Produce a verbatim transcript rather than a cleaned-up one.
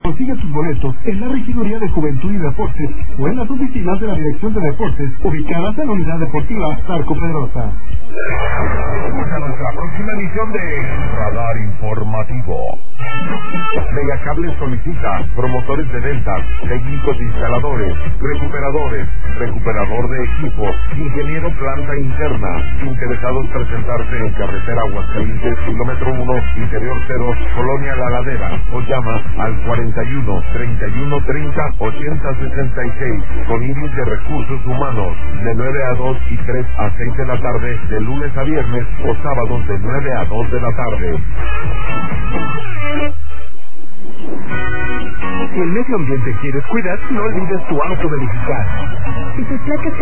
Consigue tus boletos en la Regiduría de Juventud y Deportes o en las oficinas de la Dirección de Deportes ubicadas en la Unidad Deportiva Zarco Pedrosa. Escucha nuestra próxima emisión de Radar Informativo. Megacable solicita promotores de ventas, técnicos instaladores, recuperadores, recuperador de equipos, ingeniero planta interna, interesados presentarse en carretera Aguascalientes, kilómetro uno, interior cero, Colonia La Ladera, o llama al cuarenta y uno, treinta y uno, treinta, ochenta, sesenta y seis, con Iris de Recursos Humanos, de nueve a dos y tres a seis de la tarde, de lunes a viernes, o sábados de nueve a dos de la tarde. Si el medio ambiente quieres cuidar, no olvides tu auto verificar. Si tus placas